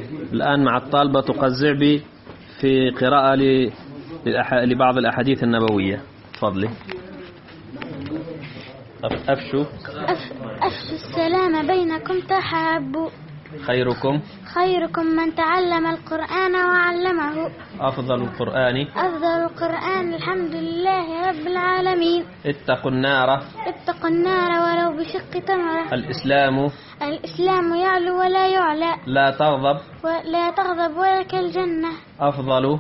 الآن مع الطالبة تقزع بي في قراءة لبعض الأحاديث النبوية. تفضلي. أفشوا السلام بينكم تحابوا. خيركم من تعلم القرآن وعلمه. أفضل القرآن الحمد لله رب العالمين. اتقوا النار ولو بشق تمرة. الإسلام يعلو ولا يعلى. لا تغضب ولك الجنة. أفضل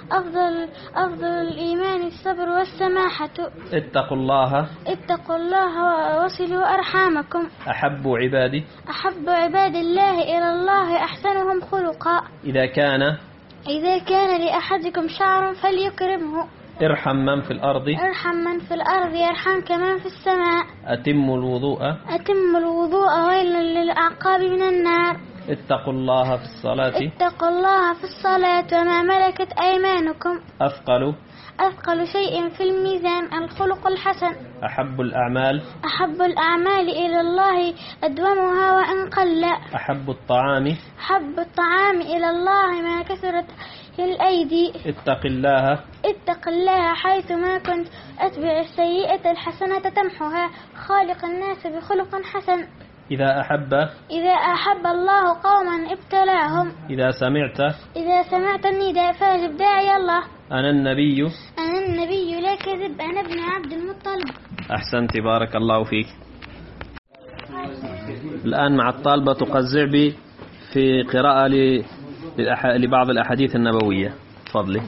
الإيمان الصبر والسماحة. اتقوا الله ووصلوا أرحامكم. أحب عباد الله إلى الله أحسنهم خلقا. إذا كان لأحدكم شعر فليكرمه. ارحم من في الأرض يرحمك من في السماء. أتم الوضوء ويل للأعقاب من النار. اتقوا الله في الصلاة وما ملكت أيمانكم. أثقل شيء في الميزان الخلق الحسن. أحب الأعمال إلى الله أدومها وإن قل. أحب الطعام إلى الله ما كثرت الأيدي. اتق الله حيث ما كنت. أتبع السيئة الحسنة تمحها. خالق الناس بخلق حسن. إذا أحب الله قوما ابتلاهم. إذا سمعت النداء فاجب داعي الله. أنا النبي لا كذب. أنا ابن عبد المطلب. أحسنت، بارك الله فيك. الآن مع الطالبة تقزع بي في قراءة لبعض الأحاديث النبوية. تفضلي.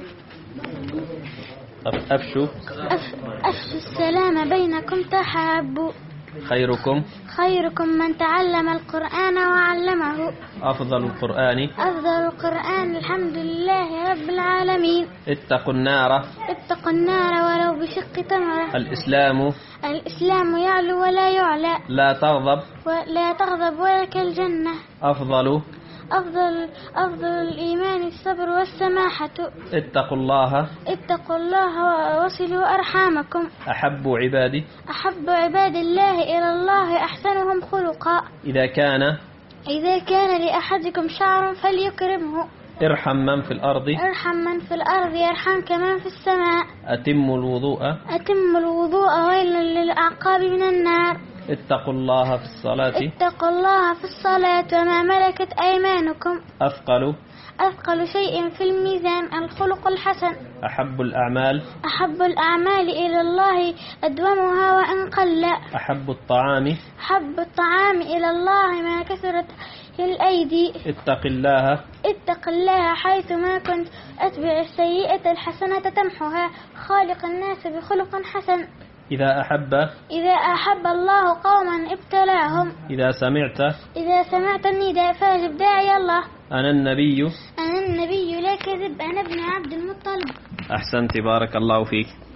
أفشوا السلام بينكم تحابوا. خيركم من تعلم القرآن وعلمه. أفضل القرآن الحمد لله رب العالمين. اتقوا النار ولو بشق تمرة. الإسلام يعلو ولا يعلى. لا تغضب ولك الجنة. أفضل الإيمان الصبر والسماحة. اتقوا الله ووصلوا أرحامكم. أحب عباد الله إلى الله أحسنهم خلقا. إذا كان لأحدكم شعر فليكرمه. ارحم من في الأرض يرحمك من في السماء. أتم الوضوء ويل للأعقاب من النار. اتقوا الله في الصلاة وما ملكت أيمانكم. أثقل شيء في الميزان الخلق الحسن. أحب الأعمال إلى الله أدومها وإن قل. أحب الطعام إلى الله ما كثرت الأيدي. اتق الله حيث ما كنت. أتبع السيئة الحسنة تمحها. خالق الناس بخلق حسن. إذا أحب الله قوما ابتلاهم. إذا سمعت النداء فاجب داعي الله. أنا النبي لا كذب. أنا ابن عبد المطلب. أحسنت، بارك الله فيك.